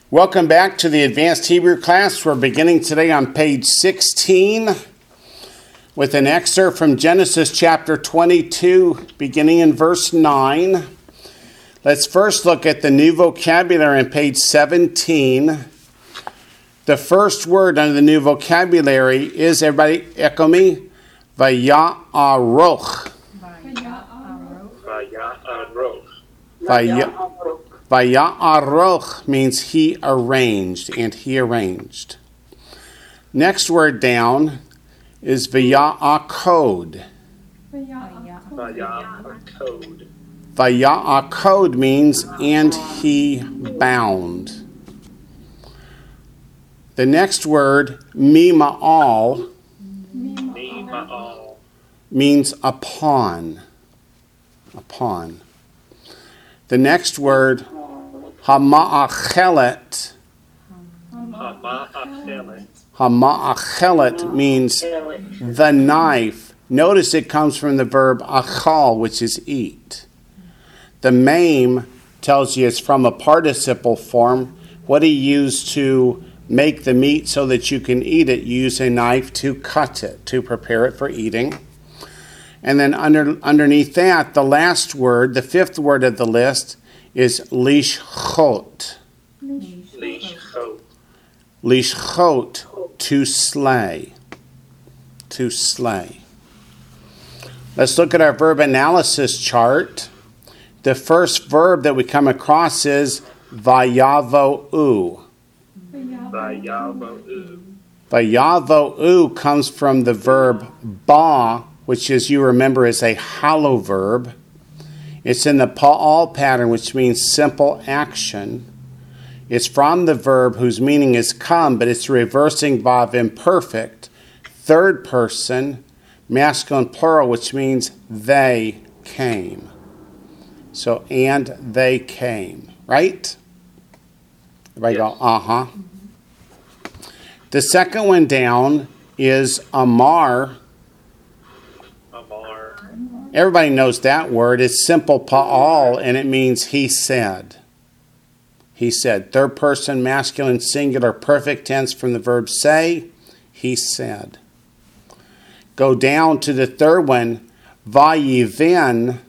Welcome back to the Advanced Hebrew class. We're beginning today on page 16 with an excerpt from Genesis chapter 22, beginning in verse 9. Let's first look at the new vocabulary on page 17. The first word under the new vocabulary is, everybody echo me, Vaya'aroch. Vaya'aroch means he arranged, and he arranged. Next word down is Vaya'akod. Vaya'akod means and he bound. The next word, Mima'al, means upon. Upon. The next word, Hama'achelet. Hama'achelet means the knife. Notice it comes from the verb achal, which is eat. The meme tells you it's from a participle form. What he used to make the meat so that you can eat it, you use a knife to cut it, to prepare it for eating. And then underneath that, the last word, the fifth word of the list, is lishchot. Lishchot, to slay. To slay. Let's look at our verb analysis chart. The first verb that we come across is vayavo'u. Vayavo'u comes from the verb ba, which, as you remember, is a hollow verb. It's in the pa'al pattern, which means simple action. It's from the verb whose meaning is come, but it's reversing vav imperfect, third person, masculine plural, which means they came. So, and they came, right? Everybody go, uh-huh. The second one down is amar. Everybody knows that word. It's simple pa'al, and it means he said. He said. Third person, masculine, singular, perfect tense from the verb say. He said. Go down to the third one, vayiven.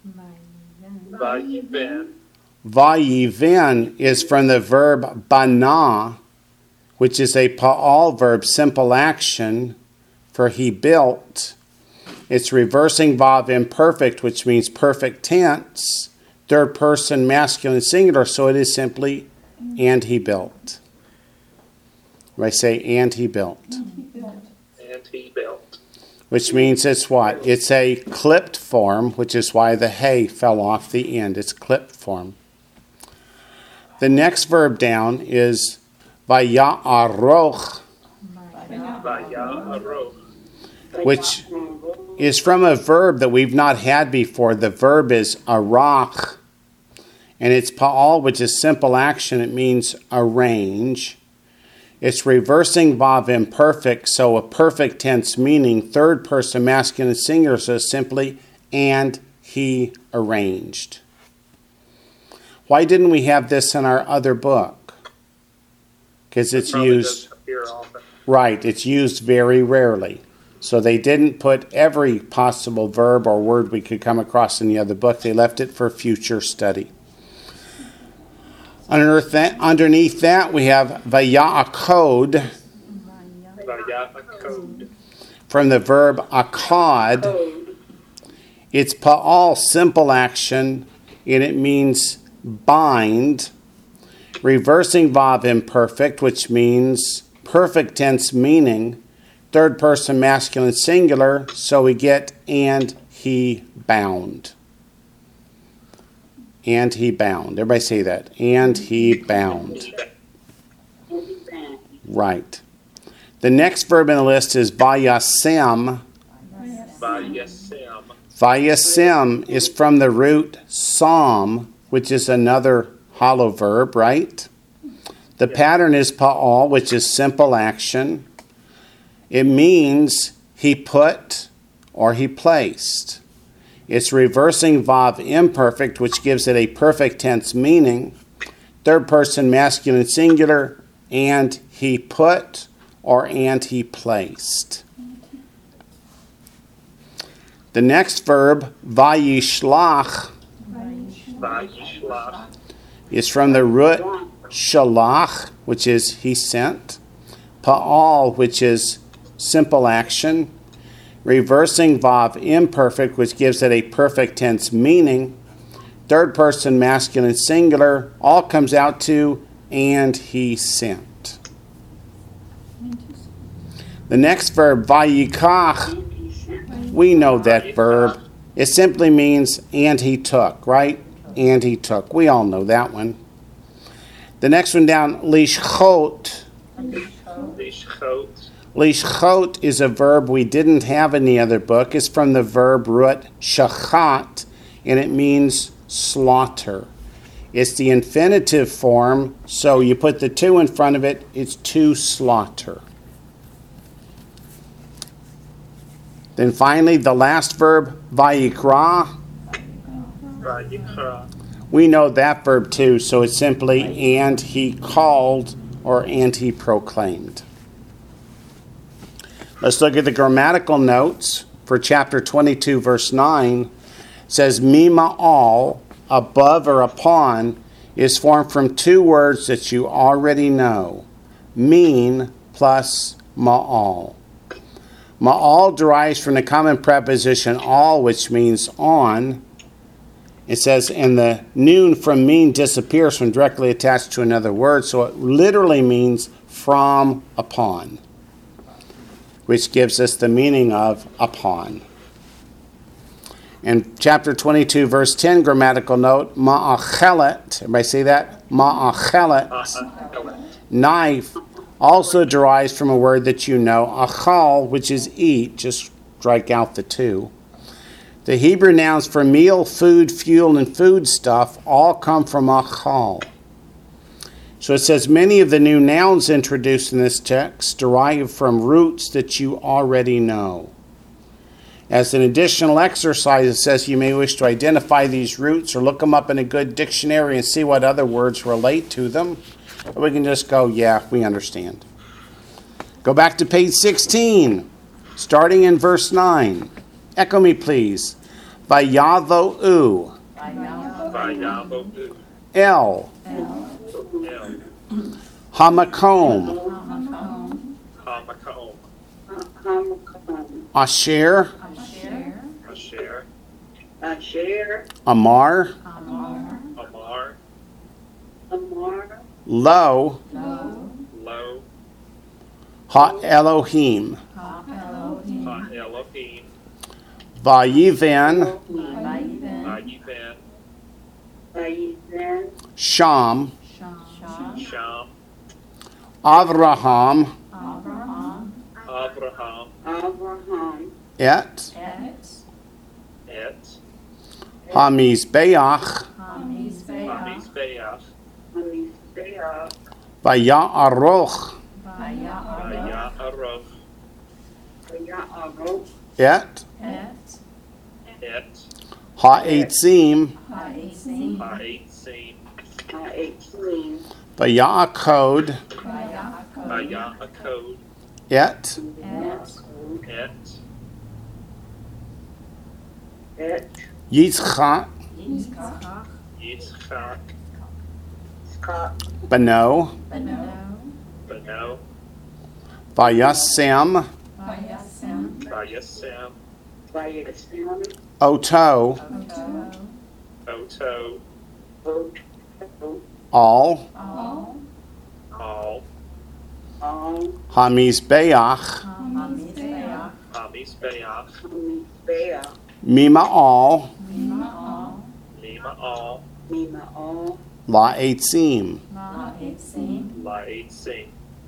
Vayiven is from the verb bana, which is a pa'al verb, simple action, for he built. It's reversing vav imperfect, which means perfect tense, third person, masculine, singular, so it is simply, and he built. I say, and he built. And he built. Which means it's what? It's a clipped form, which is why the hay fell off the end. It's clipped form. The next verb down is vaya'aroch, which is from a verb that we've not had before. The verb is arach, and it's pa'al, which is simple action. It means arrange. It's reversing vav imperfect, so a perfect tense meaning, third person, masculine, singular, so simply, and he arranged. Why didn't we have this in our other book? Because it's used, right, it's used very rarely. So they didn't put every possible verb or word we could come across in the other book. They left it for future study. Underneath that, we have vaya'akod, from the verb akad. It's pa'al, simple action, and it means bind. Reversing vav imperfect, which means perfect tense meaning, third person, masculine, singular, so we get and he bound. And he bound. Everybody say that. And he bound. Right. The next verb in the list is vayasem. Vayasem is from the root sam, which is another hollow verb, right? The pattern is pa'al, which is simple action. It means he put or he placed. It's reversing vav imperfect, which gives it a perfect tense meaning. Third person masculine singular, and he put or and he placed. The next verb, vayishlach, Vayishlach. is from the root shalach, which is he sent, pa'al, which is simple action, reversing vav imperfect, which gives it a perfect tense meaning, third person masculine singular, all comes out to and he sent. The next verb, vayikach, we know that verb. It simply means and he took, right? And he took. We all know that one. The next one down, lishchot. Lishchot. Lishchot is a verb we didn't have in the other book. It's from the verb root shachat, and it means slaughter. It's the infinitive form, so you put the to in front of it, it's to slaughter. Then finally, the last verb, vayikra. Vayikra. We know that verb too, so it's simply and he called or and he proclaimed. Let's look at the grammatical notes for chapter 22, verse 9. It says, mima all, above or upon, is formed from two words that you already know. Mean plus ma'al. Ma'al derives from the common preposition all, which means on. It says, and the noon from mean disappears when directly attached to another word, so it literally means from upon, which gives us the meaning of upon. In chapter 22, verse 10, grammatical note, ma'achelet, everybody say that? Ma'achelet, knife, also derives from a word that you know, achal, which is eat, just strike out the two. The Hebrew nouns for meal, food, fuel, and foodstuff all come from achal. So it says many of the new nouns introduced in this text derive from roots that you already know. As an additional exercise, it says you may wish to identify these roots or look them up in a good dictionary and see what other words relate to them. Or we can just go, yeah, we understand. Go back to page 16, starting in verse 9. Echo me, please. Vayavo'u. Vayavo'u. El. El. Hamakom. Hamakom. Asher. Asher. Amar. Amar. Lo. Lo. Ha-Elohim. Ha-Elohim. Vayivan. Vayivan. Sham. Sham. Avraham. Avraham. Et. Et. Hamizbeach. Hamizbeach. Vaya'aroch. Vaya'aroch. Et. Et. Ha'etzim. Ha'etzim. Vaya'akod. Vaya'akod. Et. Et. Yitzchak. Yitzchak. Beno. Beno. Vayasem. Vayasem. Oto. Oto. All. All. Hamizbeach. Hamizbeach. Mima'al. Mima'al. La'etzim. La'etzim.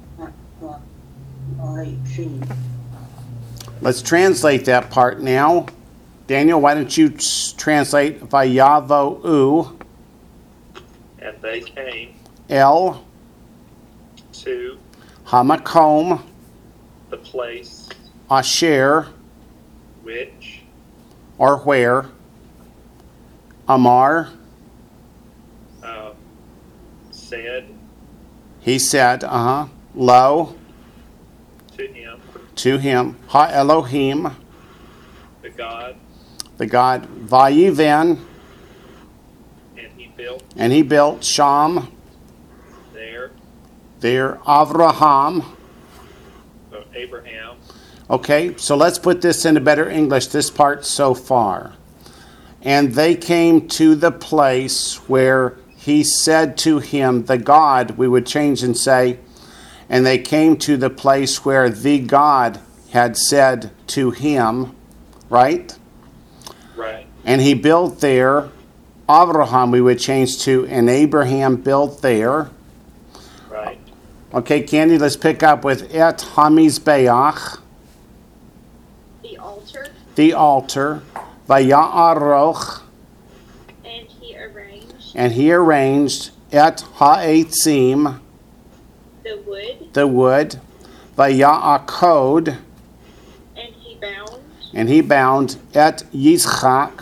Let's translate that part now. Daniel, why don't you translate Vayavo'u. And they came El. to Hamakom. the place Asher. which Or where. Amar. said, lo, to him, to him, ha Elohim, the God, vayiven, and he built Sham, there, Avraham. so Abraham, Okay, so let's put this into better English, this part so far. And they came to the place where he said to him, the God, we would change and say, and they came to the place where the God had said to him, right? right, And he built there. Avraham, we would change to, and Abraham built there. right, Okay, Candy, let's pick up with Et Hamizbeach, the altar, the altar, Vaya'aroch, and he arranged Et Ha'etzim, the wood, Vaya'akod, and he bound Et Yitzchak,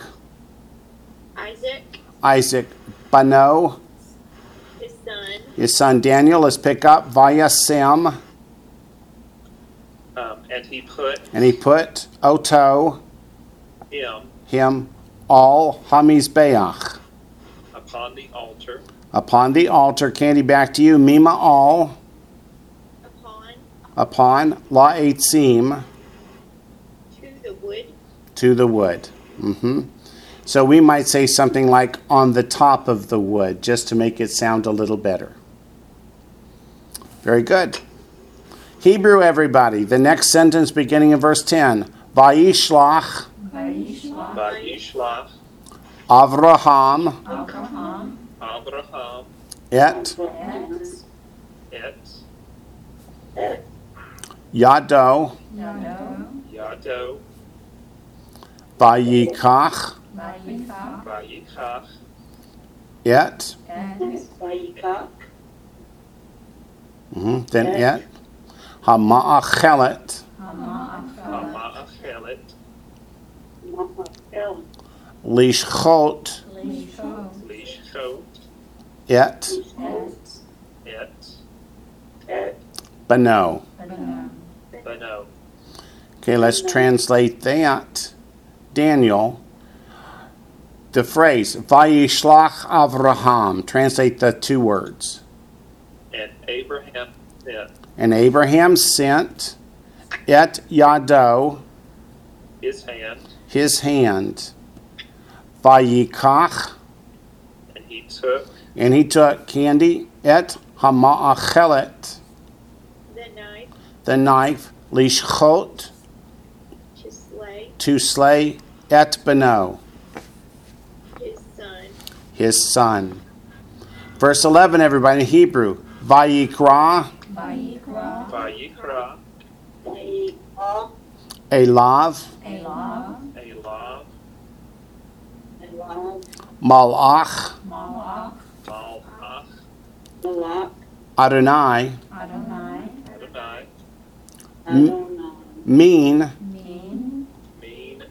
Isaac, Bano, his son Daniel. Let's pick up Vayasem, and he put Oto, him all Hamizbeach, upon the altar, Candy, back to you. Mima all, upon La'etzim, to the wood. So we might say something like on the top of the wood, just to make it sound a little better. Very good. Hebrew, everybody. The next sentence beginning in verse 10. Vayishlach Vayishlach Avraham Abraham et et Yado Yado Vayikach Vayikach et then et Hama'achelet Hama'achelet Lishchot Lishchot et et Bano. Bano. Okay, let's translate that. Daniel, the phrase Vayishlach Avraham. Translate the two words. And Abraham sent Et Yado, his hand, Vayikach, and he took Candy, Et Hama'achelet, the knife, Lishchot, to slay, Et Bano, his son. Verse 11, everybody, in Hebrew. Vayikra, Vayikra Elav, Elav Malach, Malach Adonai, Adonai Min, Min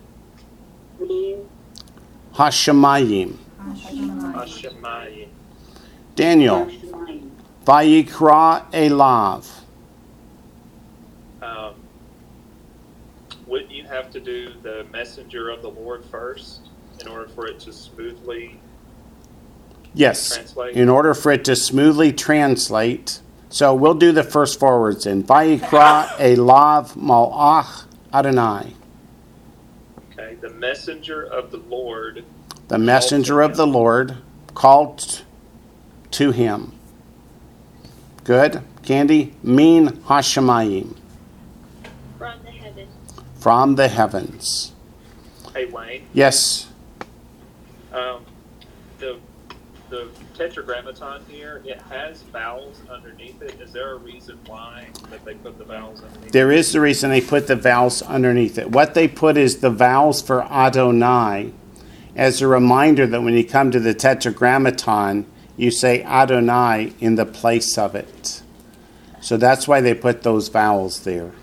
Hashemayim. Hashemayim. Daniel, Vayikra Elav. Wouldn't you have to do the messenger of the Lord first in order for it to smoothly Yes, translate? in order for it to smoothly translate. So we'll do the first four words in. Vayikra Elav Malach Adonai. Okay, the messenger of the Lord. The messenger of the Lord called to him. Good. Candy, Min Hashemayim. From the heavens. Hey, Wayne. Yes. The Tetragrammaton here, it has vowels underneath it. Is there a reason why that they put the vowels underneath There is the reason they put the vowels underneath it. What they put is the vowels for Adonai as a reminder that when you come to the Tetragrammaton, you say Adonai in the place of it. So that's why they put those vowels there.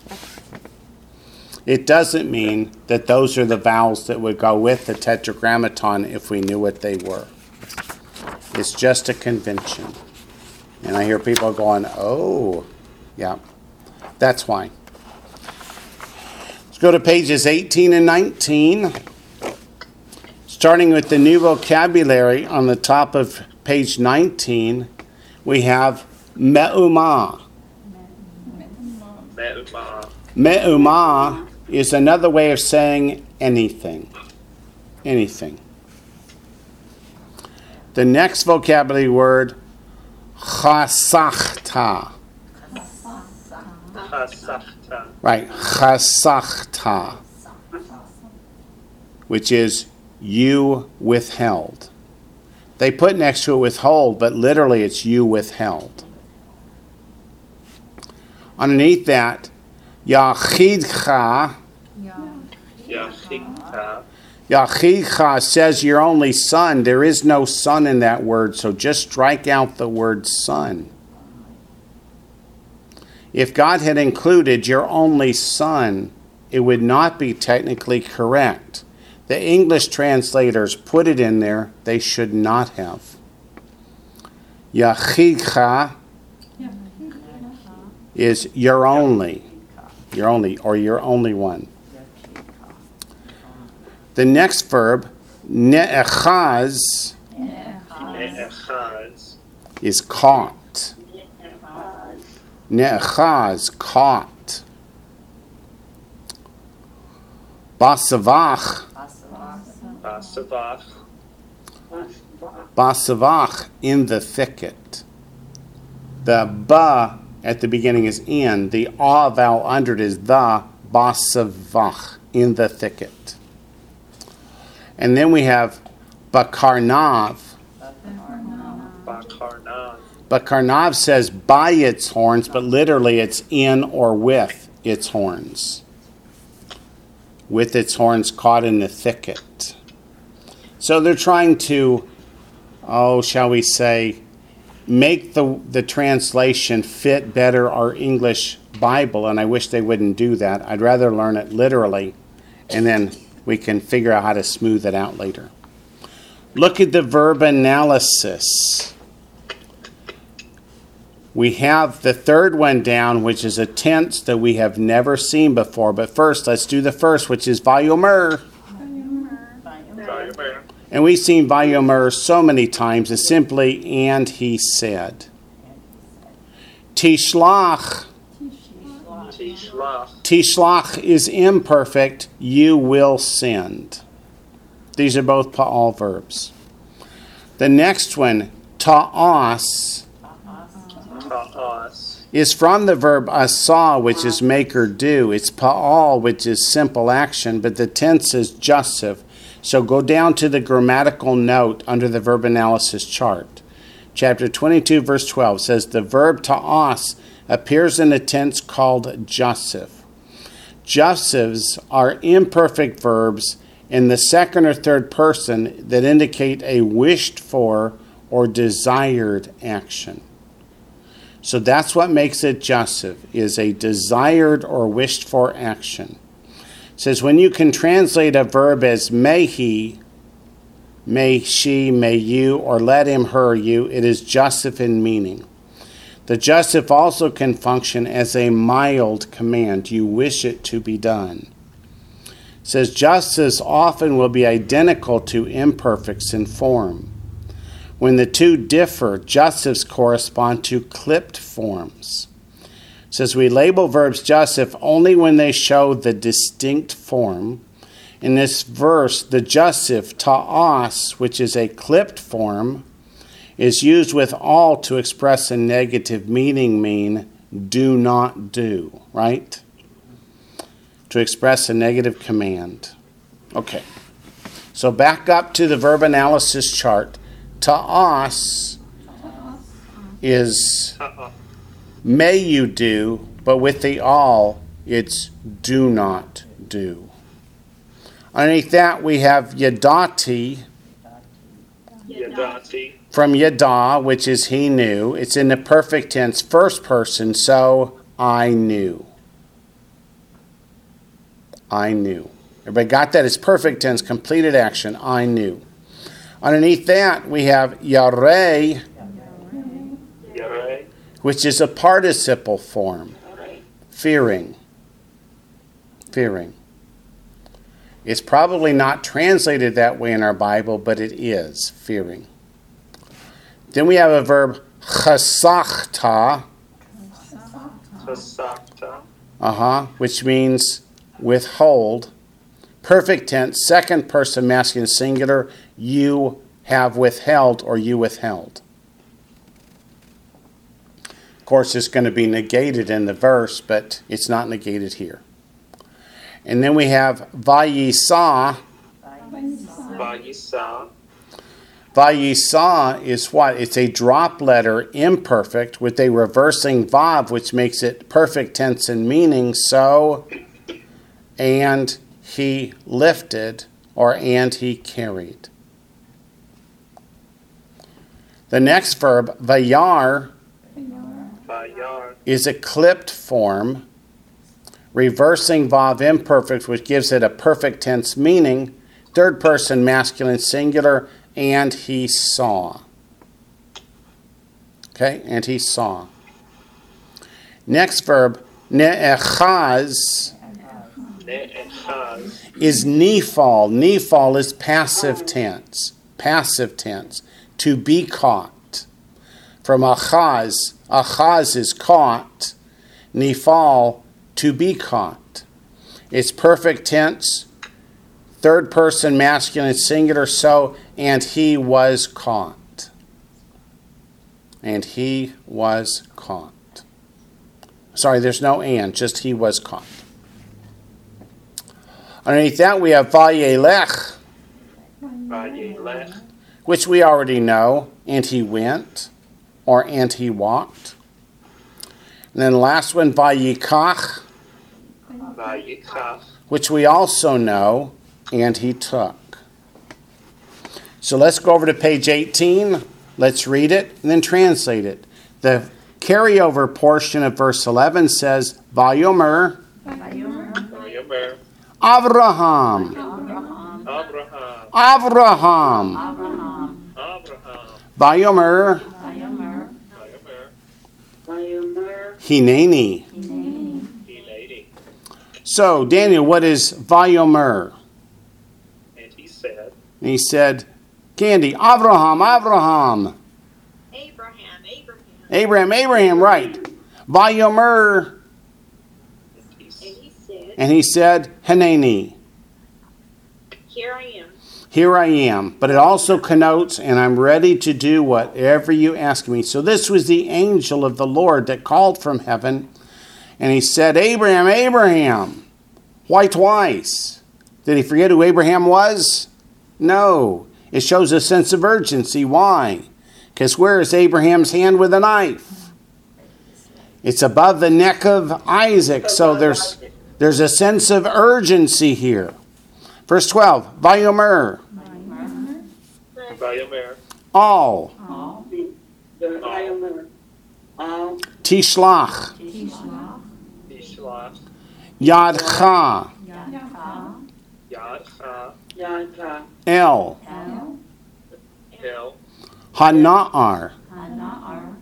It doesn't mean that those are the vowels that would go with the Tetragrammaton if we knew what they were. It's just a convention. And I hear people going, oh, yeah, that's why. Let's go to pages 18 and 19. Starting with the new vocabulary on the top of page 19, we have me'umah. Me'umah. Me'umah is another way of saying anything. Anything. The next vocabulary word, chasachta. Chasachta. Right, chasachta, which is you withheld. They put next to it withhold, but literally it's you withheld. Underneath that, yachidcha. Yachidcha. Yachidcha says your only son. There is no son in that word, so just strike out the word son. If God had included your only son, it would not be technically correct. The English translators put it in there. They should not have. Yachidcha is your only, or your only one. The next verb, ne'echaz, is caught. Ne'echaz, caught. Basavach. Basavach. Basavach, in the thicket. The ba at the beginning is in. The ah vowel under it is the. Basavach, in the thicket. And then we have bakarnav. Bakarnav. Bakarnav says by its horns, but literally it's in or with its horns. With its horns caught in the thicket. So they're trying to, shall we say, make the translation fit better our English Bible, and I wish they wouldn't do that. I'd rather learn it literally, and then we can figure out how to smooth it out later. Look at the verb analysis. We have the third one down, which is a tense that we have never seen before. But first, let's do the first, which is vayomer. And we've seen vayomer so many times. It's simply, and he said. Tishlach. Tishlach is imperfect. You will send. These are both pa'al verbs. The next one, ta'as, is from the verb asa, which is make or do. It's pa'al, which is simple action, but the tense is jussive. So go down to the grammatical note under the verb analysis chart. Chapter 22, verse 12 says the verb ta'as appears in a tense called jussive. Jussives are imperfect verbs in the second or third person that indicate a wished for or desired action. So that's what makes it jussive, is a desired or wished for action. It says when you can translate a verb as may he, may she, may you, or let him, her, you, it is jussive in meaning. The jussive also can function as a mild command. You wish it to be done. It says jussives often will be identical to imperfects in form. When the two differ, jussives correspond to clipped forms. It says we label verbs jussive only when they show the distinct form. In this verse, the jussive ta'as, which is a clipped form, is used with all to express a negative mean do not do, right? To express a negative command. Okay. So back up to the verb analysis chart. Ta'as is may you do, but with the all, it's do not do. Underneath that, we have yadati. Yadati. From yada, which is he knew. It's in the perfect tense, first person, so I knew. I knew. Everybody got that? It's perfect tense, completed action, I knew. Underneath that, we have yarei. Yarei. which is a participle form. Right. Fearing. Fearing. It's probably not translated that way in our Bible, but it is fearing. Then we have a verb chasachta, Chasakta. which means withhold. Perfect tense, second person masculine singular, you have withheld or you withheld. Of course, it's going to be negated in the verse, but it's not negated here. And then we have vayisa. Vayisa. Vayisa is what? It's a drop letter imperfect with a reversing vav, which makes it perfect tense in meaning. So, and he lifted, or and he carried. The next verb, vayar, Vayar. is a clipped form, reversing vav imperfect, which gives it a perfect tense meaning. Third person masculine singular, and he saw. Okay, and he saw. Next verb, ne'echaz, Ne'echaz. is nifal. Nifal is passive tense. Passive tense. To be caught. From achaz. Achaz is caught. Nifal, to be caught. It's perfect tense. Third person masculine singular. So, and he was caught. And he was caught. Sorry, there's no and. Just he was caught. Underneath that, we have vayelech, Vayelech. which we already know, and he went, or and he walked. And then the last one, vayikach, Vayikach. which we also know, and he took. So let's go over to page 18. Let's read it and then translate it. The carryover portion of verse 11 says, Vayomer Vayomer. Avraham, Abraham. Avraham, Abraham. Vayomer Vayomer. Vayomer. Hineni. Hineni. So, Daniel, what is Vayomer? And he said, And he said, Candy, Avraham, Avraham, Abraham, right. Vayomer, and he said, Haneni, Here I am. here I am. But it also connotes, and I'm ready to do whatever you ask me. So this was the angel of the Lord that called from heaven, and he said, Abraham, Abraham. Why twice? Did he forget who Abraham was? No. It shows a sense of urgency. Why? Because where is Abraham's hand with a knife? It's above the neck of Isaac. So there's a sense of urgency here. Verse 12. Vayomer. Vayomer. All. Vayomer. All. Tishlach. Tishlach. Yadcha. Yadcha. Yadcha. El. El. Hana'ar. Hana'ar.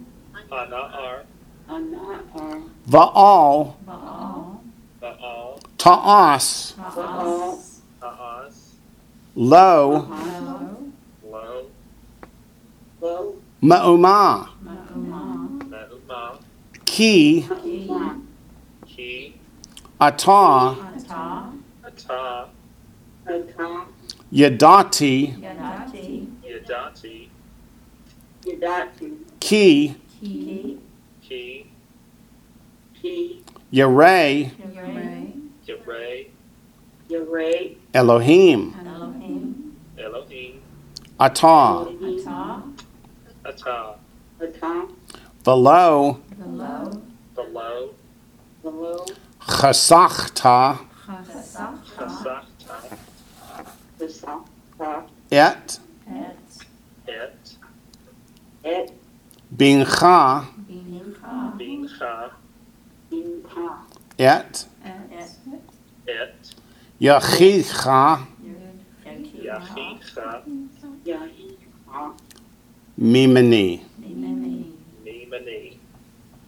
Ana'ar. Va'al. Ba'al. Ta'as. Baal. Ta'as. Lo. Lo. Lo. Ma'umah. Me'umah. Ki. Ki. Atah. Atah. Atah. Yadati. Yadati. Yadati. Ki. Ki. Ki. Yarei. Yireh. Yarei. Elohim. Elohim. Atah. Atah. Atah. Velo. Below. Below. Chasachta. Chasachta. Besachta. Et. Et. Et. Bincha. Bincha. Incha. Et. Et. Yachidcha. Yachicha. Yahicha. Mimeni. Nimani.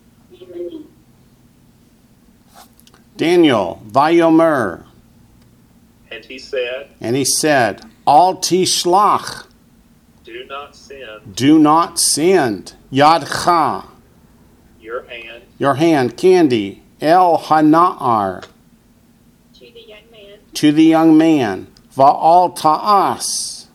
Daniel, Vayomer. And he said, Al tishlach, do not send do not send, Yadcha, your hand Candy, El Hana'ar, to the young man, to the young man, Va'al ta'as,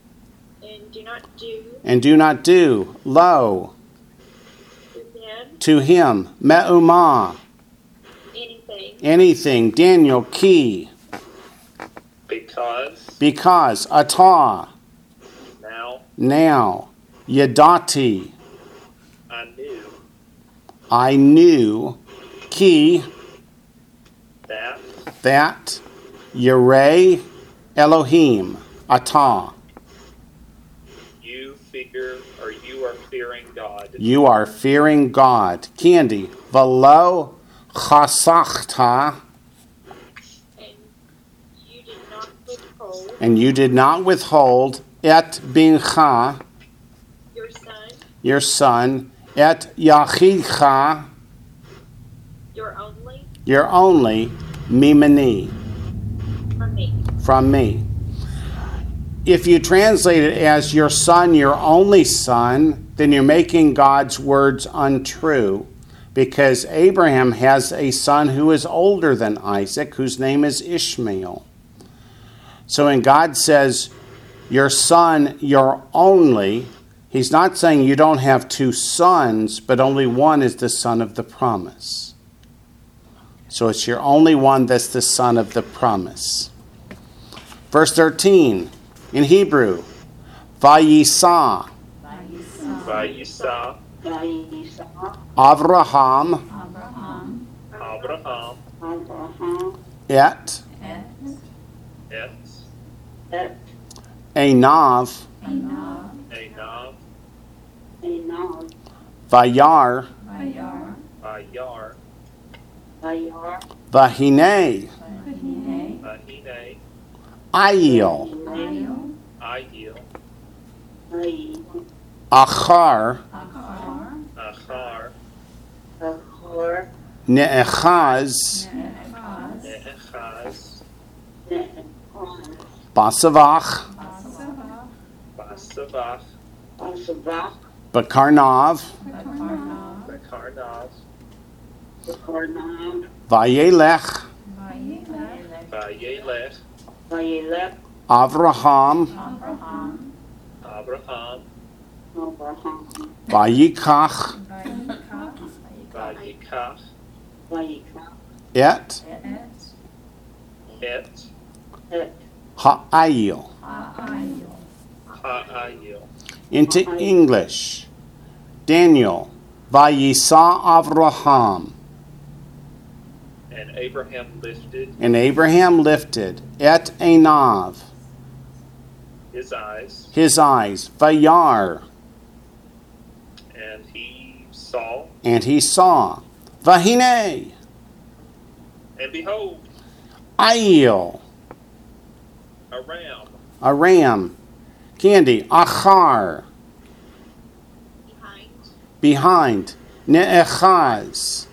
and do not do Lo, to him to him, Me'umah, anything, Daniel, Ki, because, Atah, now, Yadati, I knew, Ki, that, Yireh, Elohim, Atah, you are fearing God. You are fearing God. Candy, Velo chasachta, and you did not withhold et bincha, your son, et yachidcha, your only, mimani, from me. If you translate it as your son, your only son, then you're making God's words untrue, because Abraham has a son who is older than Isaac, whose name is Ishmael. So when God says, your son, your only, he's not saying you don't have two sons, but only one is the son of the promise. So it's your only one that's the son of the promise. Verse 13, in Hebrew, Vayisa, Avraham, et Einav, Vayar, Vahine, Ayil, Achar, Ne'echaz, Basavach, Bakarnav, Vayelech, Avraham, Vayikach, et Ha'ayil. Into English, Daniel, Vayisa Avraham. And Abraham lifted et Einav, his eyes, Vayar, and he saw, Vahine, and behold, Ayil, a ram, Candy, Achar, behind, Ne'echaz,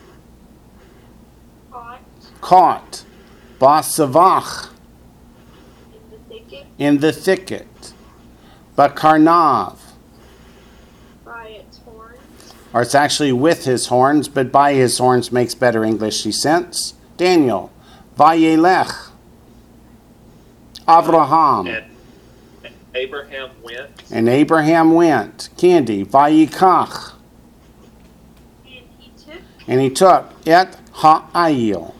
caught, Basavach, in the thicket, Bakarnav, or it's actually with his horns, but by his horns makes better English sense. Daniel, Vayelech, Avraham, and Abraham went, Candy, Vayikach, and he took et Ha'ayil,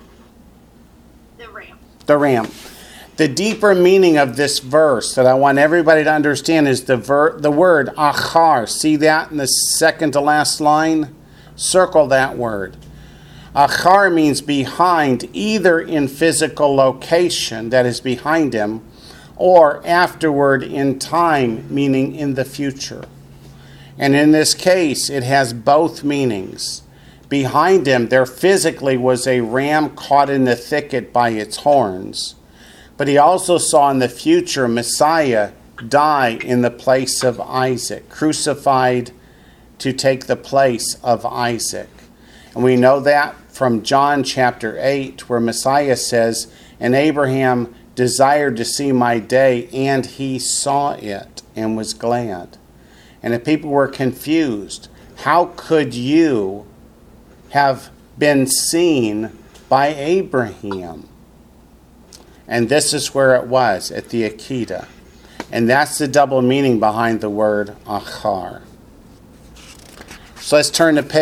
the ram. The deeper meaning of this verse that I want everybody to understand is the word achar. See that in the second to last line? Circle that word. Achar means behind, either in physical location, that is behind him, or afterward in time, meaning in the future. And in this case, it has both meanings. Behind him, there physically was a ram caught in the thicket by its horns. But he also saw in the future Messiah die in the place of Isaac, crucified to take the place of Isaac. And we know that from John chapter 8, where Messiah says, "And Abraham desired to see my day, and he saw it and was glad." And the people were confused. How could you have been seen by Abraham? And this is where it was, at the Akedah. And that's the double meaning behind the word achar. So let's turn to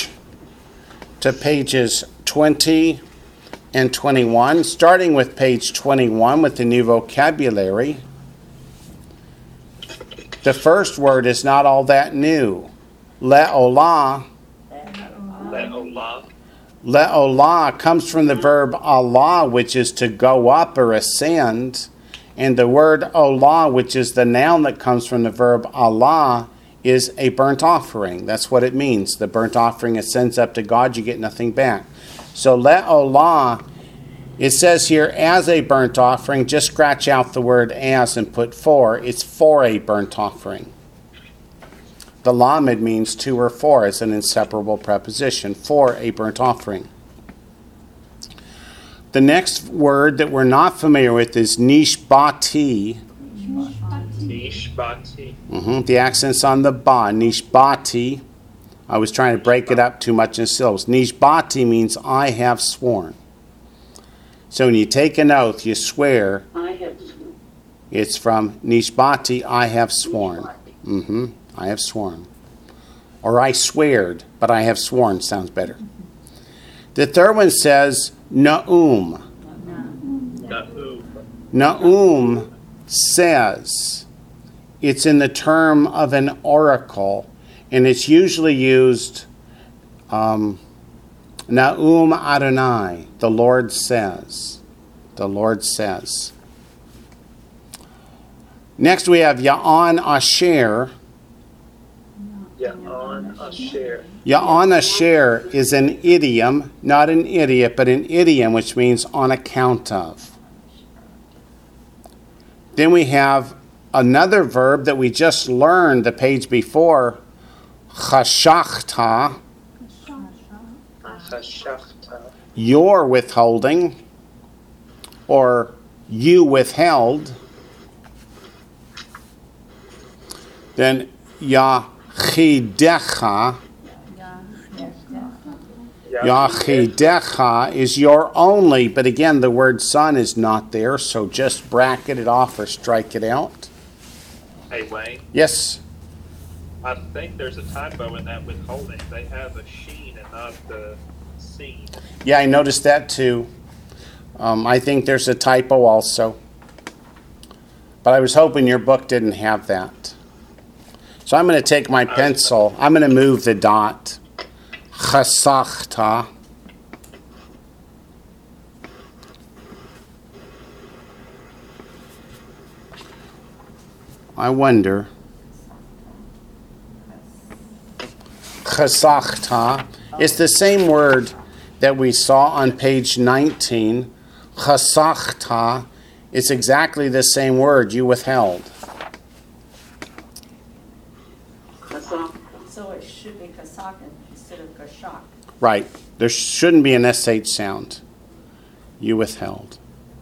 pages 20 and 21. Starting with page 21 with the new vocabulary. The first word is not all that new. Le'olah. Le'olah. Le'olah comes from the verb Allah, which is to go up or ascend. And the word olah, which is the noun that comes from the verb Allah, is a burnt offering. That's what it means. The burnt offering ascends up to God, you get nothing back. So le'olah, it says here as a burnt offering. Just scratch out the word as and put for. It's for a burnt offering. The lamed means to or for as an inseparable preposition, for a burnt offering. The next word that we're not familiar with is nishbati. Nishbati. The accent's on the ba. Nishbati. I was trying to break it up too much in syllables. Nishbati means I have sworn. So when you take an oath, you swear. I have sworn. It's from nishbati, I have sworn. I have sworn. Or I sweared, but I have sworn sounds better. The third one says Na'um. Na'um says. It's in the term of an oracle, and it's usually used Na'um Adonai. The Lord says. The Lord says. Next we have Ya'an Asher. Ya'an Asher. Ya'an Asher is an idiom, not an idiot, but an idiom, which means on account of. Then we have another verb that we just learned the page before, chashachta, Chashachta. your withholding, or you withheld. Then Yachidecha. Yachidecha is your only, but again, the word son is not there, so just bracket it off or strike it out. Hey, Wayne. Yes. I think there's a typo in that withholding. They have a sheen and not the seen. Yeah, I noticed that too. I think there's a typo also. But I was hoping your book didn't have that. So I'm going to take my pencil. I'm going to move the dot. Chasachta. I wonder. Chasachta. It's the same word that we saw on page 19. Chasachta. It's exactly the same word you withheld. So it should be kasak instead of kashak. Right. There shouldn't be an SH sound. You withheld.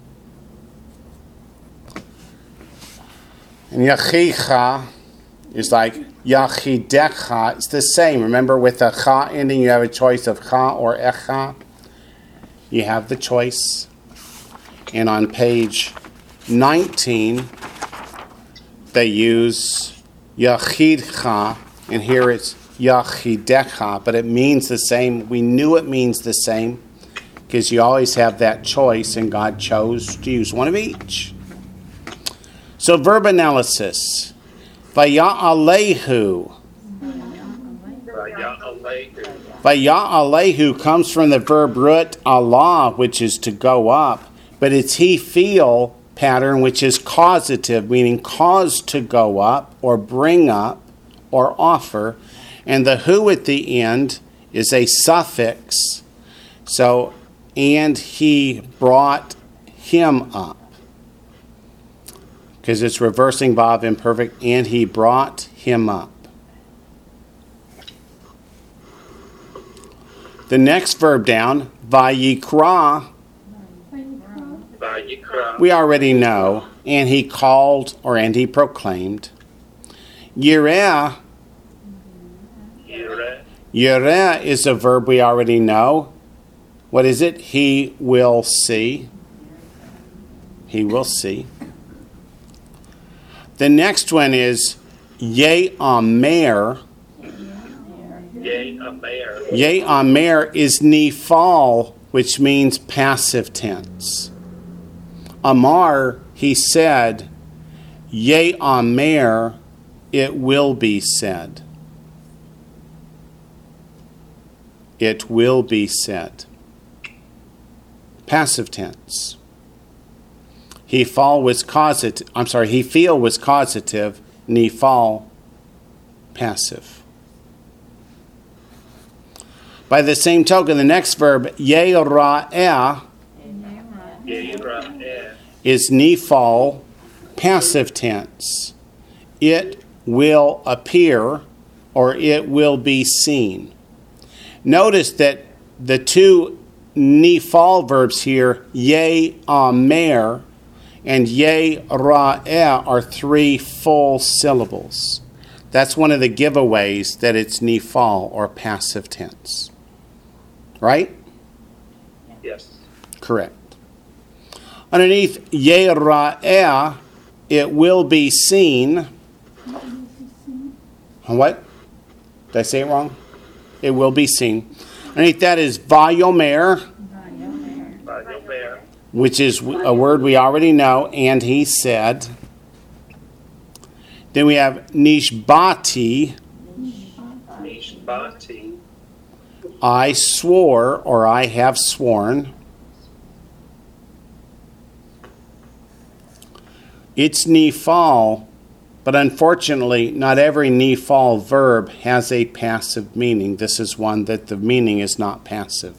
And yachicha is like yachidecha. It's the same. Remember, with a cha ending, you have a choice of cha or echa. You have the choice. And on page 19, they use yachidcha, and here it's yachidecha, but it means the same. We knew it means the same because you always have that choice, and God chose to use one of each. So verb analysis. Vaya'alehu. Vaya'alehu comes from the verb root Allah, which is to go up, but it's he feel pattern, which is causative, meaning cause to go up or bring up or offer. And the who at the end is a suffix. So, and he brought him up. Because it's reversing Vav imperfect, and he brought him up. The next verb down, vayikra, Vayikra. we already know, and he called and he proclaimed. Yireh, Yireh. yireh is a verb we already know. What is it? He will see. He will see. The next one is ye'amer. Ye'amer. Ye'amer is nifal, which means passive tense. Amar, he said. Ye'amer, it will be said. It will be said. Passive tense. He feel was causative. Nifal, passive. By the same token, the next verb, ye'ra'eh, Yireh. is nifal, passive tense. It will appear, or it will be seen. Notice that the two nifal verbs here, ye'amer and ye'ra'eh, are three full syllables. That's one of the giveaways that it's nifal, or passive tense. Right? Yes. Correct. Underneath ye'ra'eh, it will be seen. What? Did I say it wrong? It will be seen. Underneath that is vayomer, Vayomer. which is a word we already know, and he said. Then we have nishbati, Nishbati. I swore, or I have sworn. It's nifal, but unfortunately, not every nifal verb has a passive meaning. This is one that the meaning is not passive.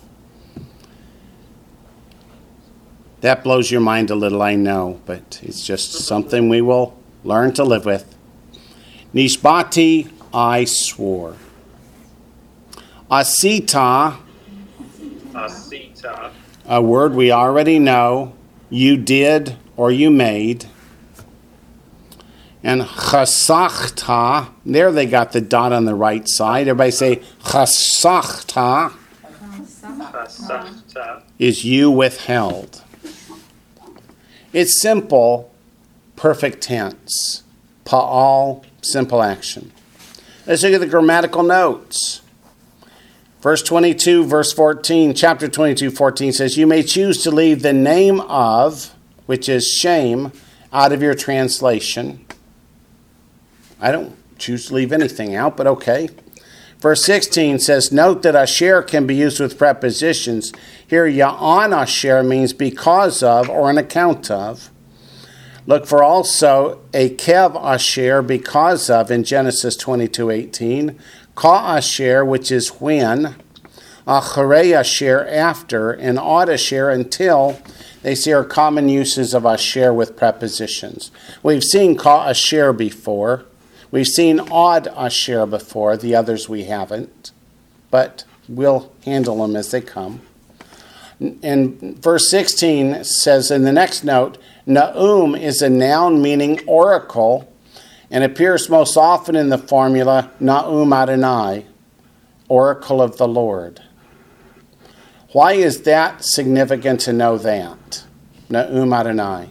That blows your mind a little, I know, but it's just something we will learn to live with. Nishbati, I swore. Asita, Asita. a word we already know, you did or you made. And chasachta, there they got the dot on the right side. Everybody say chasachta, Chasachta. is you withheld. It's simple, perfect tense. Pa'al, simple action. Let's look at the grammatical notes. Verse 22, verse 14, chapter 22, 14 says, you may choose to leave the name of, which is shame, out of your translation. I don't choose to leave anything out, but okay. Verse 16 says, note that asher can be used with prepositions. Here, ya'an asher means because of or on account of. Look for also a kev asher, because of, in Genesis 22:18. Ka asher, which is when. Acharei asher, after. And od asher, until. They see are common uses of asher with prepositions. We've seen ka asher before. We've seen odd asher before, the others we haven't, but we'll handle them as they come. And verse 16 says in the next note, Na'um is a noun meaning oracle and appears most often in the formula Na'um Adonai, oracle of the Lord. Why is that significant to know that? Na'um Adonai.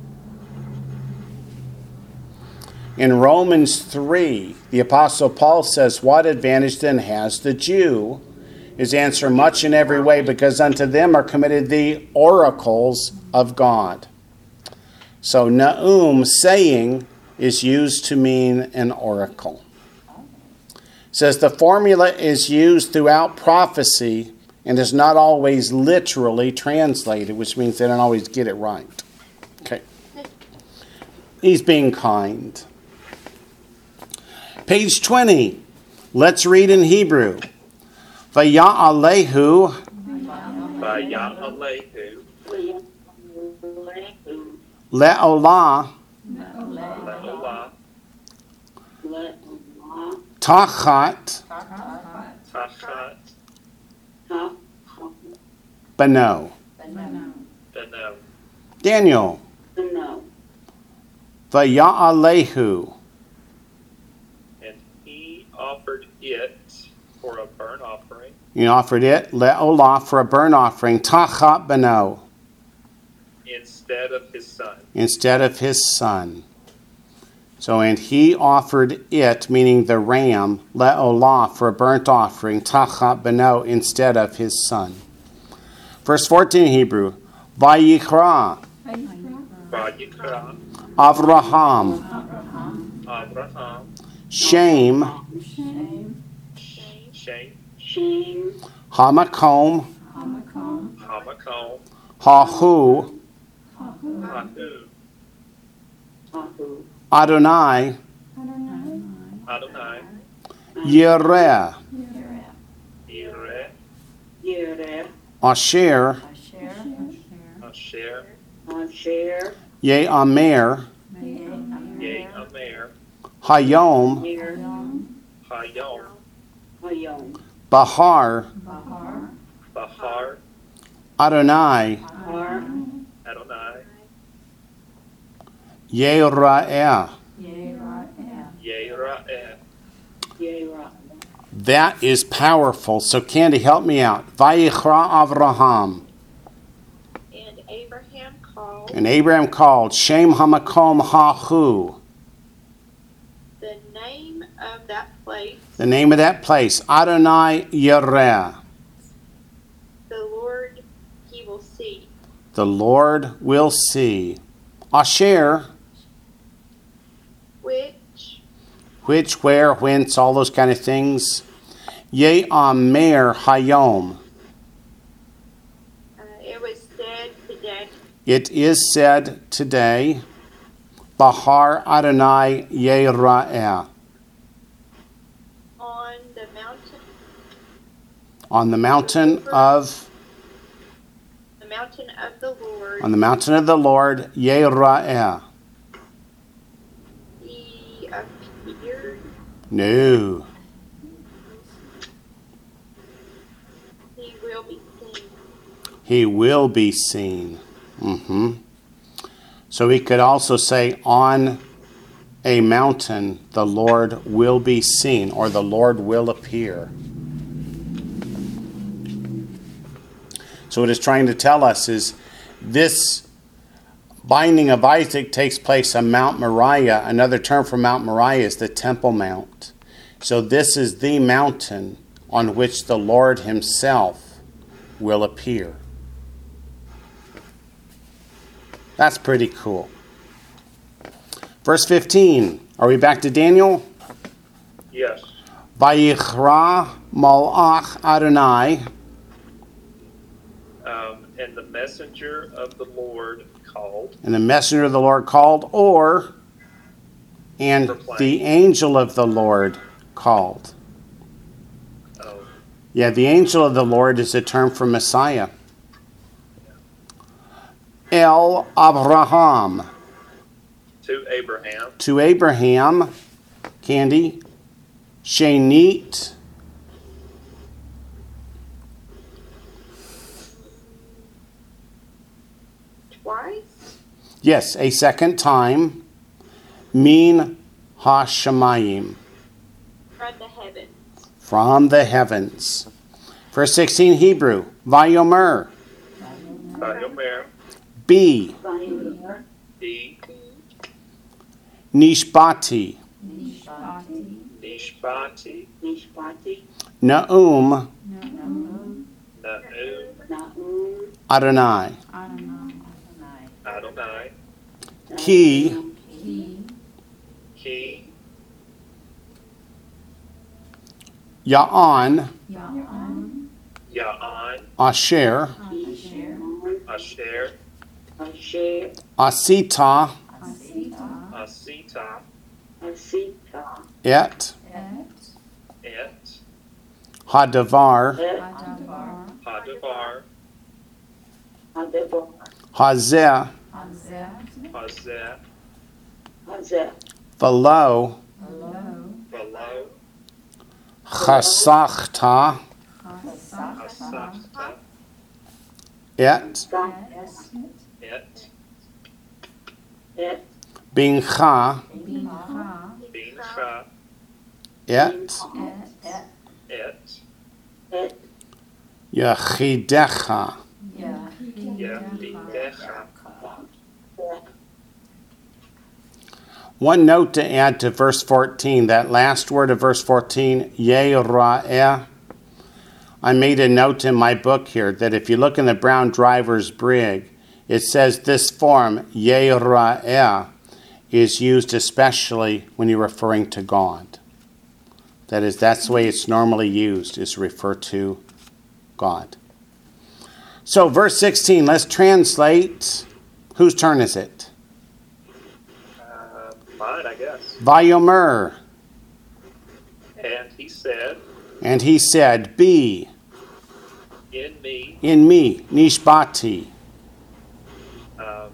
In Romans 3, the Apostle Paul says, what advantage then has the Jew? His answer, much in every way, because unto them are committed the oracles of God. So Na'um, saying, is used to mean an oracle. It says the formula is used throughout prophecy and is not always literally translated, which means they don't always get it right. Okay. He's being kind. Page 20. Let's read in Hebrew. Vaya'alehu. Vaya'alehu. Le'olah. Le'olah. Tachat. Tachat. Top Beno. Beno. Daniel. No. Vaya'alehu. And he offered it for a burnt offering He offered it, le'olah, for a burnt offering, tachat beno, instead of his son. instead of his son. So, and he offered it, meaning the ram, le'olah, for a burnt offering, tachat beno, instead of his son. Verse 14, Hebrew, Vayikra, Vayikra Avraham, Abraham Shem, Shem Shame. Hamakom, Hamakom Hahu, Hahu Ahu. Adonai, Adonai Yireh, Yireh Yere. Asher, Asher Asher. Ye'amer, Ye'amer Hayom, Hayom Hayom. Bahar, Bahar Adonai, Har. Adonai Yera'eh. Yera'eh. Yera. That is powerful. So, Candy, help me out. Vayikra Avraham. And Abraham called And Abraham called Shem Hamakom Hahu. the name of that place, The name of that place, Adonai Yereh. the Lord he will see. The Lord will see. Asher, Which where, whence, all those kind of things. Ye'amer Hayom. it was said today, It is said today, Bahar Adonai Yera'eh. on the mountain On the mountain of the Lord, On the mountain of the Lord, Yera'eh. he appeared. No. He will be seen. He will be seen. So we could also say, on a mountain, the Lord will be seen, or the Lord will appear. So what it's trying to tell us is this binding of Isaac takes place on Mount Moriah. Another term for Mount Moriah is the Temple Mount. So this is the mountain on which the Lord himself will appear. That's pretty cool. Verse 15. Are we back to Daniel? Yes. Vayikra Malach Adonai. And the messenger of the Lord called. And the messenger of the Lord called, and the angel of the Lord called. Oh, Yeah, the angel of the Lord is a term for Messiah. El Abraham. to Abraham. To Abraham, Candy, Shenit, Twice? yes, a second time, Min HaShamayim, From the heavens. from the heavens. Verse 16, Hebrew, Vayomer, Vayomer. B, Vayomer. He. Nishbati, Nishbati. Nishpati. Naum, Naum. Naum. Adonai, Adonai. Ki, He. Ya'an, Ya'an. Asher, Asher. Asher. Asita, Asita. Asita. Et, Et. Hadavar, Hadavar. Hadebar. Hazeh, Hazeh. Hazeh. Velo, Below. Chasachta, Asachta. et, Et. Et. bincha, Bincha. et, Et. Et. yachidecha. Yahidecha. One note to add to verse 14, that last word of verse 14, Yera'eh. I made a note in my book here that if you look in the Brown Driver's Brig, it says this form, Yera'eh, is used especially when you're referring to God. That is, that's the way it's normally used, is refer to God. So verse 16, let's translate. Whose turn is it? Mine, I guess. Vayomer. And he said, Be in me, Nishbati. um,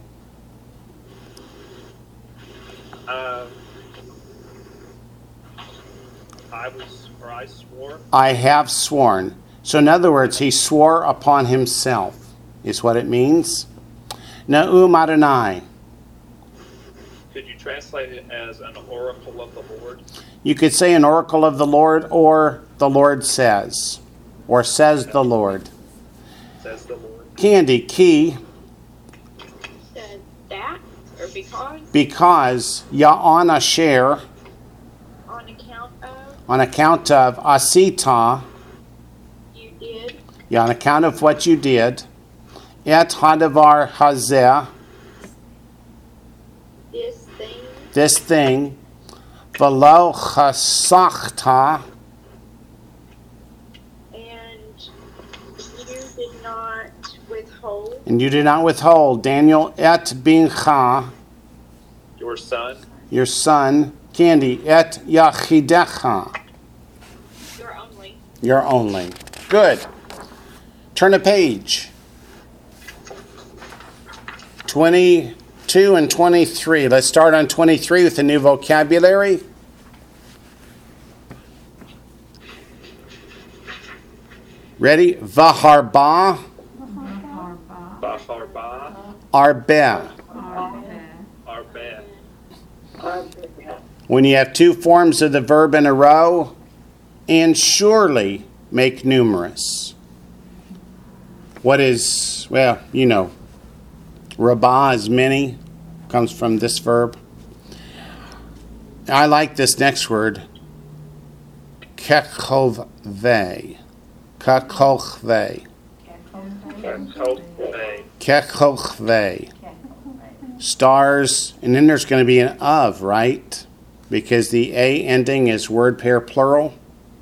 I swore. I have sworn. So in other words, he swore upon himself, is what it means. Na'um Adonai. Could you translate it as an oracle of the Lord? You could say an oracle of the Lord, or the Lord says, or says the Lord. Says the Lord. Candy, key, Said that, or because Ya'an Asher, on account of Asita, you did on account of what you did, Et Hadavar Hazeh, this thing, V'lo Chasachta, and you did not withhold, Daniel, Et Bincha, your son, Candy, Et Yachidecha, your only. Good. Turn a page. 22 and 23. Let's start on 23 with the new vocabulary. Ready? Vaharba, Arbeh. When you have two forms of the verb in a row, and surely make numerous. What is, well, you know, Rabah is many, comes from this verb. I like this next word, kechovve. Kechovve. Kechovve. Stars, and then there's going to be an of, right? Because the A ending is word pair plural.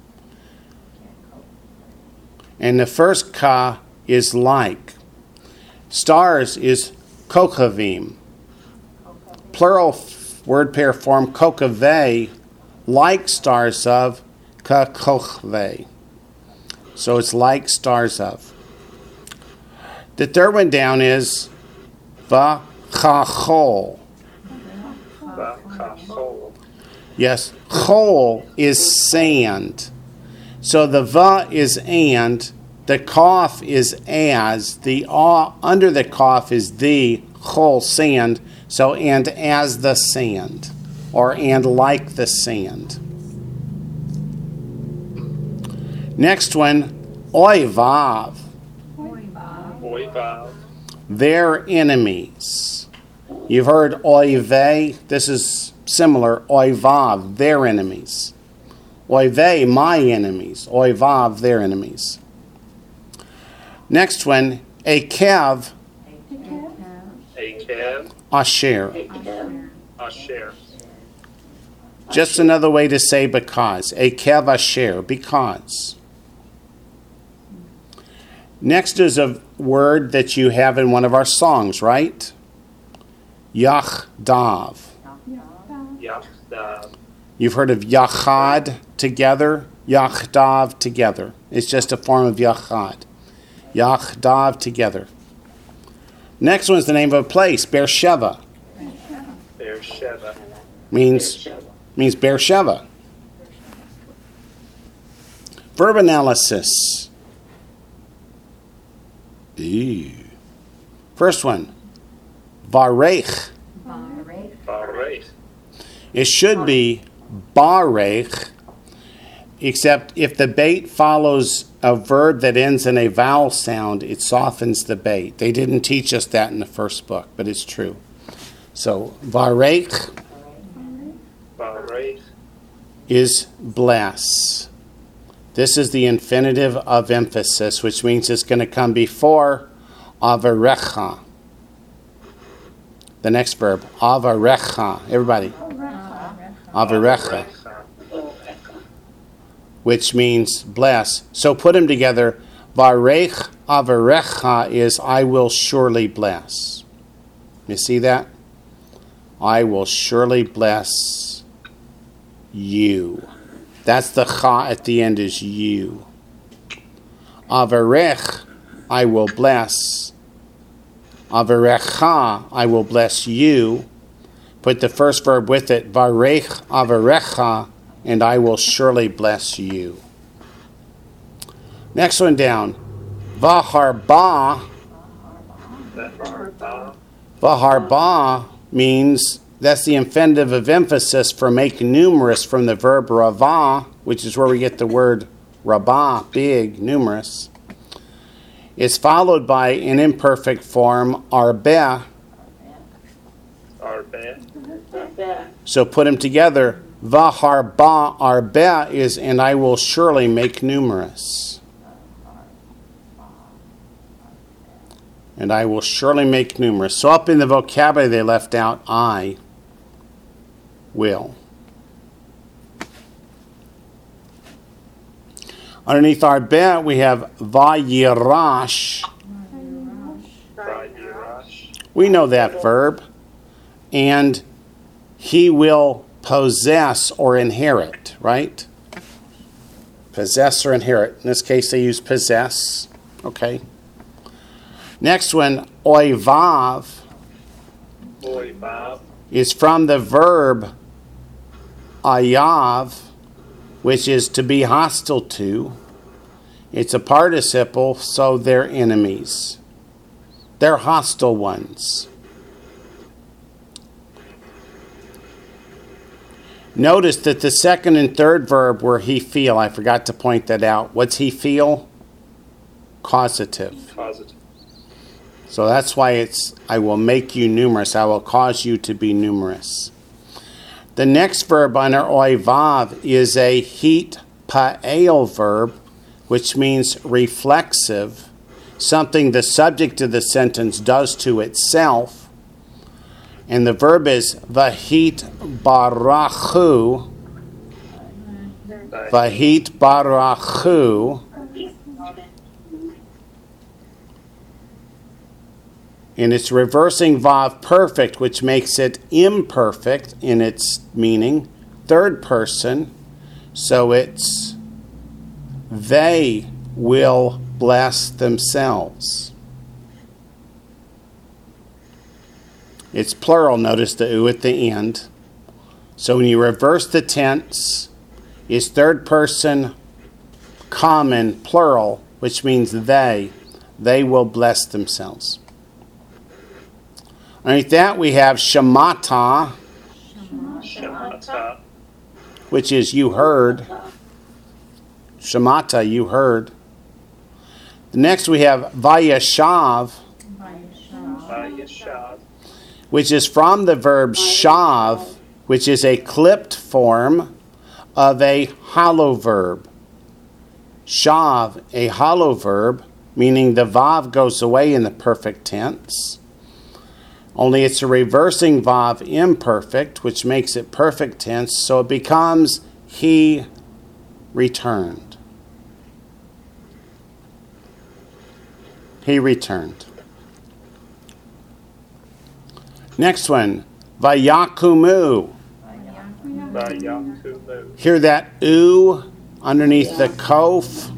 And the first ka is like. Stars is kokavim. Plural word pair form kokave, like stars of kakochve. So it's like stars of. The third one down is vachachol. Yes, chol is sand. So the va is and, the kaf is as, the under the kaf is the, chol, sand, so and as the sand, or and like the sand. Next one, oivav. Their enemies. You've heard oive, this is similar, oivav, their enemies. Oive, my enemies. Oivav, their enemies. Next one, akev. Asher. Just another way to say because. Akev asher, because. Next is a word that you have in one of our songs, right? Yachdav. You've heard of yachad, together. Yachdav, together. It's just a form of yachad. Yachdav, together. Next one is the name of a place, Beersheba. Means Beersheba. Verb analysis. Ew. First one, varech. Barek. Barech. It should be barech, except if the bait follows a verb that ends in a vowel sound, it softens the bait. They didn't teach us that in the first book, but it's true. So, varech Barech. is bless. This is the infinitive of emphasis, which means it's going to come before avarecha. The next verb, avarecha. Everybody. Avarecha, which means bless. So put them together. Varech avarecha is I will surely bless. You see that? I will surely bless you. That's the cha at the end is you. Avarech, I will bless. Avarecha, I will bless you. Put the first verb with it, varech avarecha, and I will surely bless you. Next one down, vaharba. Vaharba means, that's the infinitive of emphasis for make numerous from the verb ravah, which is where we get the word rabah, big, numerous. It's followed by an imperfect form, arbeh. Arbeh. So put them together. Vaharba arbeh is, and I will surely make numerous. And I will surely make numerous. So up in the vocabulary they left out I will. Underneath arbeh we have vayirash. Vayirash. We know that verb. And he will possess or inherit, right? Possess or inherit. In this case, they use possess. Okay. Next one, oivav, Oivav. is from the verb ayav, which is to be hostile to. It's a participle, so they're enemies. They're hostile ones. Notice that the second and third verb were he feel. I forgot to point that out. What's he feel? Causative. Positive. So that's why it's, I will make you numerous. I will cause you to be numerous. The next verb under oivav is a heat pa'el verb, which means reflexive, something the subject of the sentence does to itself. And the verb is vahit barachu. Vahit barachu. And it's reversing vav perfect, which makes it imperfect in its meaning. Third person. So it's they will bless themselves. It's plural, notice the u at the end. So when you reverse the tense, it's third person common plural, which means they will bless themselves. Underneath that we have shamata, Shemata. which is you heard. Shamata, you heard. The next we have vayashav, Vayashav. which is from the verb shav, which is a clipped form of a hollow verb. Shav, a hollow verb, meaning the vav goes away in the perfect tense. Only it's a reversing vav imperfect, which makes it perfect tense, so it becomes he returned. He returned. Next one, vayakumu. Vayakumu. Hear that u underneath the kof?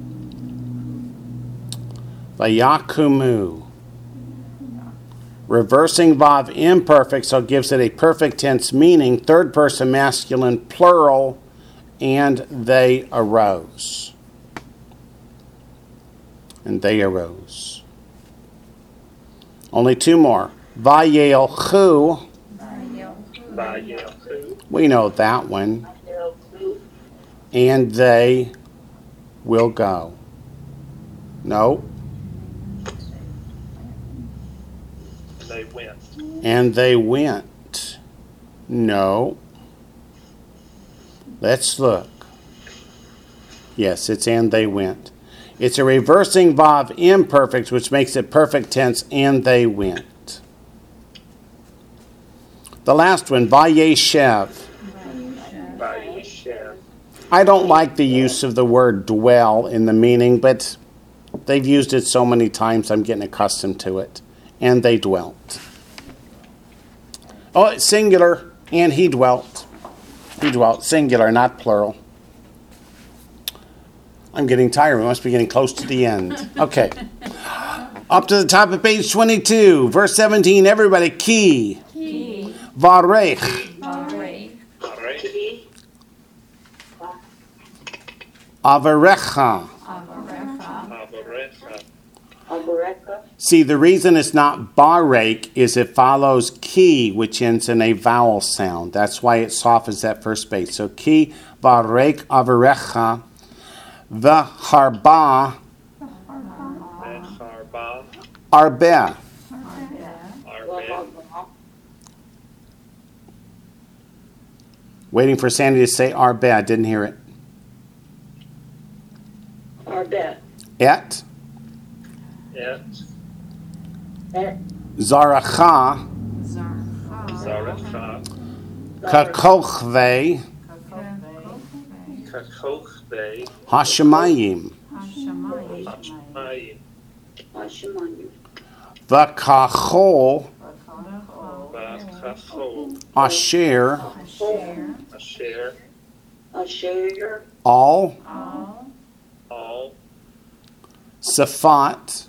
Vayakumu. Reversing vav imperfect, so it gives it a perfect tense meaning, third person masculine plural, and they arose. And they arose. Only two more. Vayelchu. Vayelchu. We know that one. Vayelchu. And they will go. No. They went. And they went. No. Let's look. Yes, it's and they went. It's a reversing vav imperfect, which makes it perfect tense, and they went. The last one, vayeshev. Vayeshev. I don't like the use of the word dwell in the meaning, but they've used it so many times I'm getting accustomed to it. And they dwelt. Oh, it's singular. And he dwelt. He dwelt. Singular, not plural. I'm getting tired. We must be getting close to the end. Okay. Up to the top of page 22. Verse 17. Everybody. Ki. Ki. Varech. Varech. Varech. Avarecha. Avarecha. Avarecha. Avareka. See, the reason it's not barek is it follows ki, which ends in a vowel sound. That's why it softens that first base. So ki, varek, avarecha, v'harba, V'harba. arbeh. Arbeh. Waiting for Sandy to say arbeh. I didn't hear it. Arbeh. Et, Et. Et. zaracha, Zaracha. kakochve, Kakochve. hashemayim, Hashemayim. Hashemayim. v'kachol, V'kachol. asher, Asher. Asher. all, All. safat,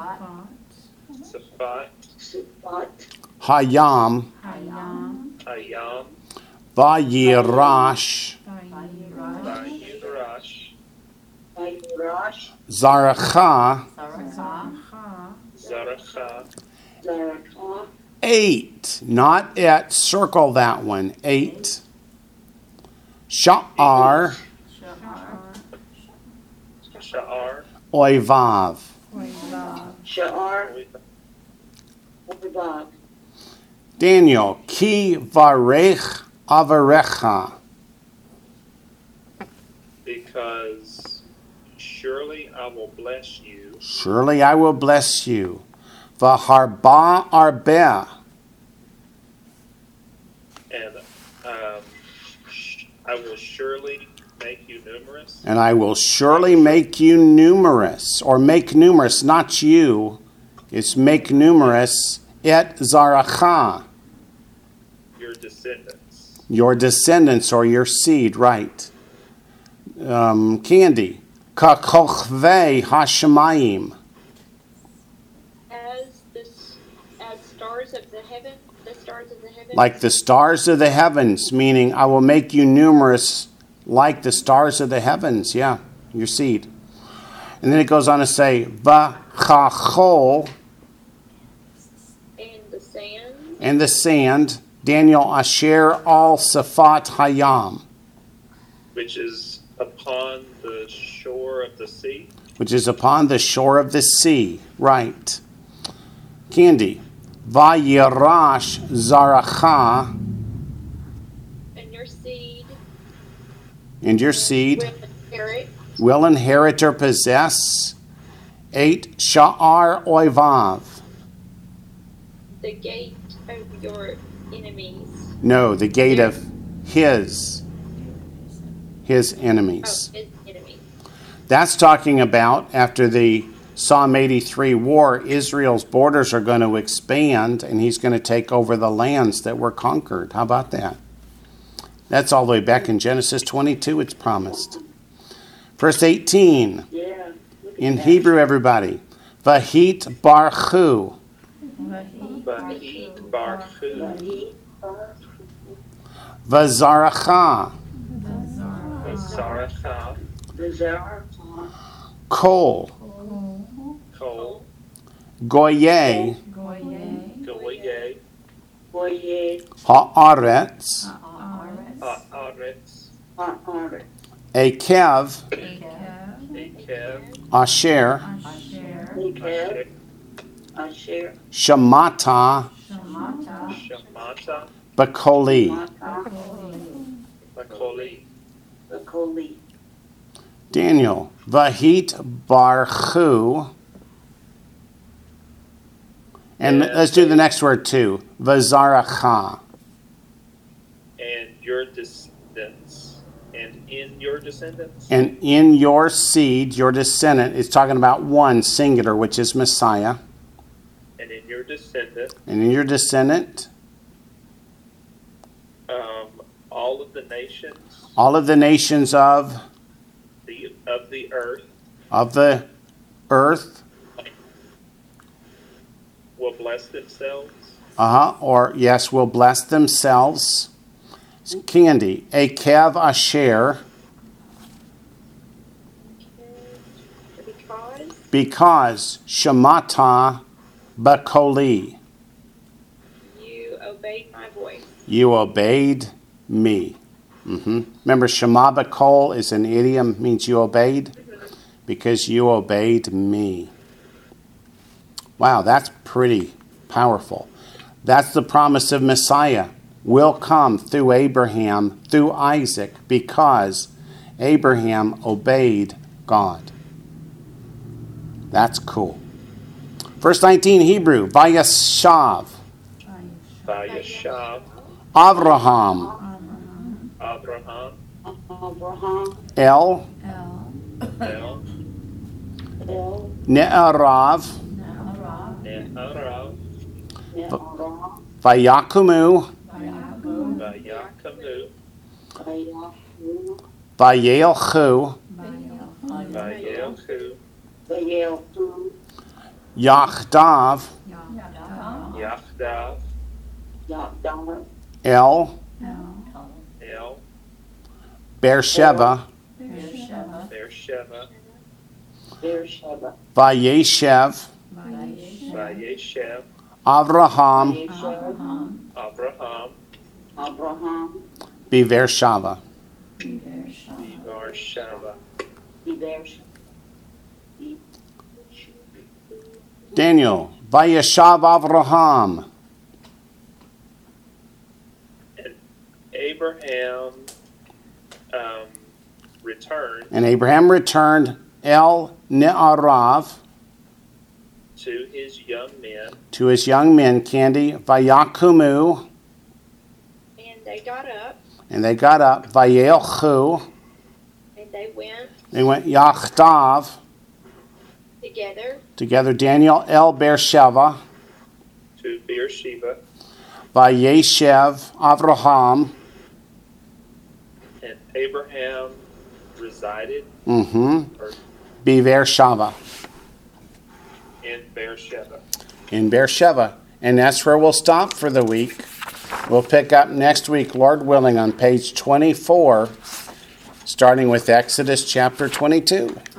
Safat. Sifat. hayam, Hayam. vayirash, Vayirash. Vayirash. zaracha, Zaracha. Zaraka. 8, not et, circle that one, 8. Sha'ar, Sha'ar. oivav. Sha'ar. Oivav. Daniel, ki varech avarecha. Because surely I will bless you. Surely I will bless you. Vaharba arbeh. And I will surely make you numerous. And I will surely make you numerous. Or make numerous, not you. It's make numerous. Et zaracha. Your descendants. Your descendants or your seed, right. Candy. Kakochve hashemayim. As stars of the heaven, the stars of the heaven. Like the stars of the heavens, meaning I will make you numerous like the stars of the heavens. Yeah, your seed. And then it goes on to say, v'chachol, And the sand. and the sand, Daniel, asher al safat hayam, Which is upon the shore of the sea. which is upon the shore of the sea. Right. Candy. Vayirash zaracha, And your seed and your seed will inherit will inherit or possess 8 sha'ar oivav. the gate of your enemies. No, the gate of his enemies. Oh, his enemies. That's talking about after the Psalm 83 war, Israel's borders are going to expand and he's going to take over the lands that were conquered. How about that? That's all the way back in Genesis 22, it's promised. Verse 18, Yeah. in Hebrew, everybody. Vahit barchu, Vahit barchu. vazaracha, Zaracha. Zaraka. kol, Kol. goye, Boyed. Haaretz, Haaretz, Haaretz. Akev, Akev, Asher, Nekev. Asher. Shemata, Shemata, Bakoli. Mata. Makoli, Bakoli. Daniel, Vahit Barchu. And Yeah. let's do the next word too. Vazaracha. and your descendants, and in your descendants, And in your seed, your descendant, it's talking about one singular, which is Messiah. and in your descendant, And in your descendant, all of the nations all of the nations of the earth earth, will bless themselves. or yes, will bless themselves. Candy, Akev Asher, because Shemata Bakoli, You obeyed my voice. you obeyed me. Remember, Shema Bakol is an idiom, means you obeyed, because you obeyed me. Wow, that's pretty powerful. That's the promise of Messiah. Will come through Abraham, through Isaac, because Abraham obeyed God. That's cool. Verse 19, Hebrew, Vayashav, Vayashav, Avraham, Abraham, Abraham. El, El, Ne'arav, Ne'arav, Ne'arav. Vayakumu, Vayakamu, Vayahu. Vayelchu, Vayelchu, Vayahu. Yachdav, Yachdav, Yahdav. El, El, Beersheba, Beersheba, Beersheba. Vayeshev, Vayeshev, Avraham, Yeshev. Abraham, Abraham. Beersheba. Beersheba. Beersheba. Daniel, Vayeshav Avraham, And Abraham returned and Abraham returned El Ne'arav to his young men, to his young men, Candy, Vayakumu, And they got up, and they got up, Vayelchu, and they went Yachdav, together, Daniel, El Beersheba, to Beersheba, Vayeshev Avraham, and Abraham resided Beersheba, in Beersheba. in Beersheba. And that's where we'll stop for the week. We'll pick up next week, Lord willing, on page 24, starting with Exodus chapter 22.